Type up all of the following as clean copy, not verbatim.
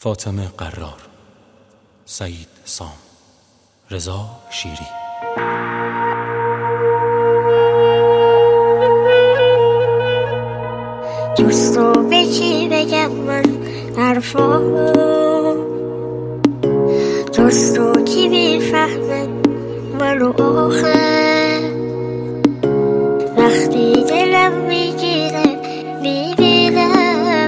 فاطمه قرار، سعید سام، رضا شیری. دوستو به کی بگم من حرفامو، دوستو کی میفهمه منو آخه، وقتی دلم میگیره میبینم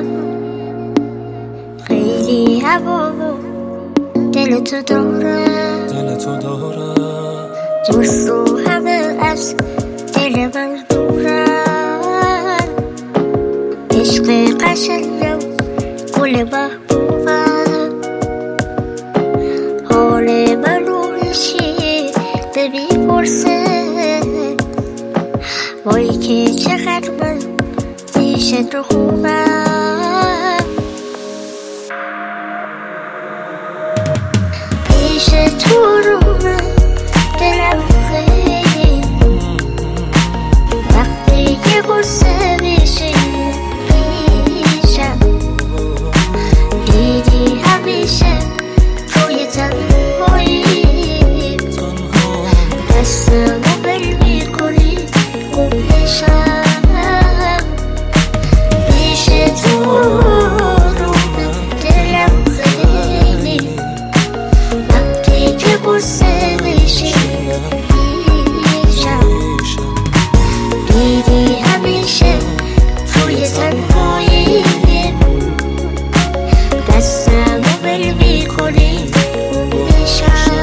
خیلی هوامو دلتو دارم، دوستو همه از دل من دورن، عشق قشنگم گل محبوبم، حال منو هیچی نمیپرسه، وای که چقدر من پیش تو خوبم، پیش تو رو من دلم خیلی، وقتی که غصه میشی پیشم، دیدی همیشه توی تنهایی دستمو بل میکنی گم نشم، پیش تو رو دلم خیلی، وقتی که غصه میشی پیشم، دیدی همیشه توی تنهایی دستمو بل میکنی گم نشم.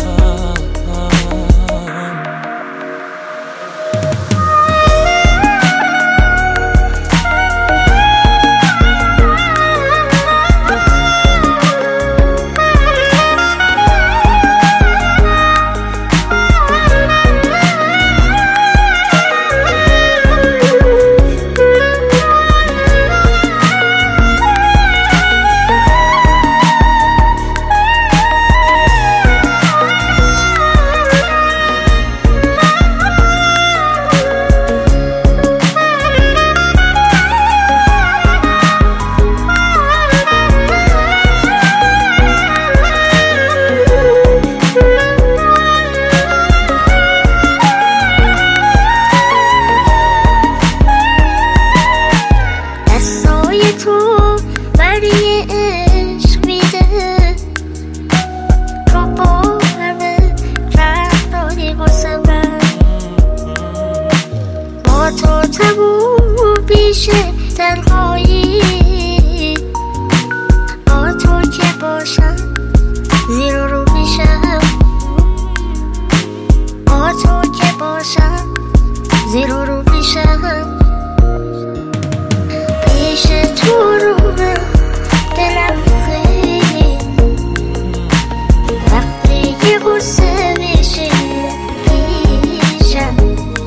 تو تموم میشه تنهایی، با تو که باشم زیر رو میشم، با تو که باشم زیر رو میشم، پیش تو رو من دلم خیلی، وقتی که غصه میشی پیشم،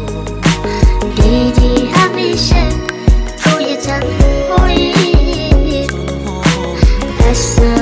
دیدی همیشه توی تنهایی دستم